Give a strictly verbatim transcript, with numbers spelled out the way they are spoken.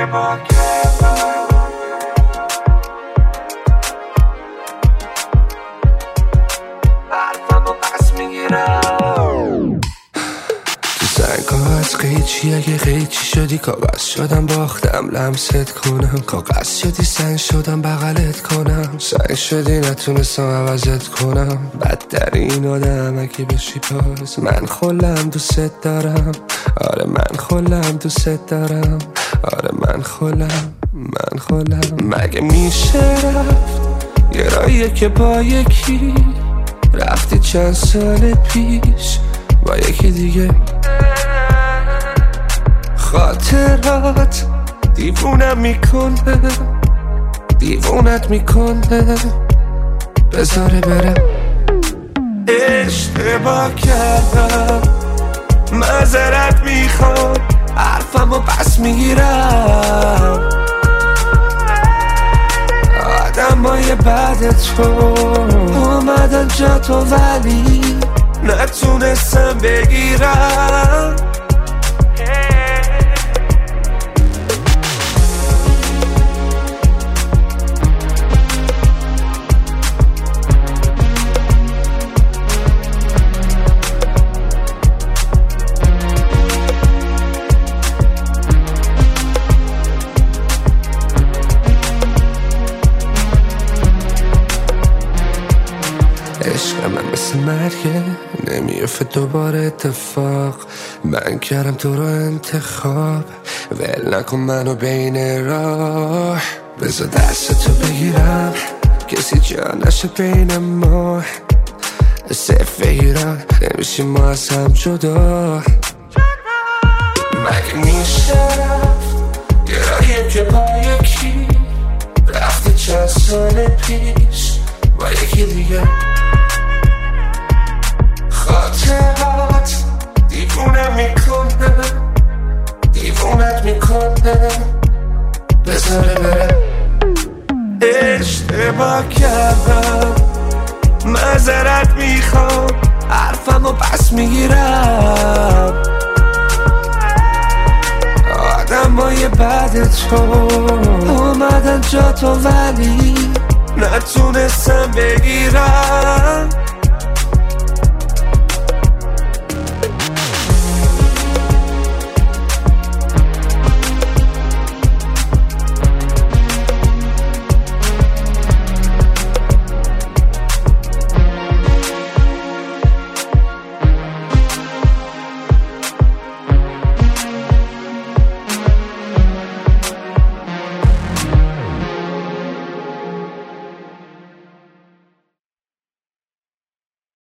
اشتباه کردم. حرفمو پس میگیرم. تو سنگات قیچی اگه قیچی شدی کاغذ شدم باختم لمست کنم، کاغذ شدی سنگ شدم بغلت کنم، سنگ شدی نتونستم عوضت کنم، بدترین آدم اگه بشی پاس. من خلم دوست دارم، آره من خلم دوست دارم، آره من خلم من خلم. مگه میشه رفت یه راهیه که با یکی رفتی چند سال پیش با یکی دیگه. خاطرات دیوونم میکنه، دیوونت میکنه، بذاره برم. اشتباه کردم، معذرت میخوام، حرفمو پس میگیرم. آدمای بعد تو اومدن جا تو ولی نتونستم بگیرم. عشق من مثل مرگه نمیافته دوباره اتفاق، من کردم تو رو انتخاب، ول نکن منو بین راه. بذار دستتو بگیرم کسی جا نشه بین ما، صرف ایران نمیشیم ما از هم جدا. مگه میشه رفت یه راهیم که با یکی رفتی چند سال پیش با یکی دیگه. خاطرات دیوونم میکنه، دیوونت میکنه، بذاره برم. اشتباه کردم، معذرت میخوام، حرفمو پس میگیرم. آدمای بعد تو اومدن جا تو ولی نتونستم بگیرم.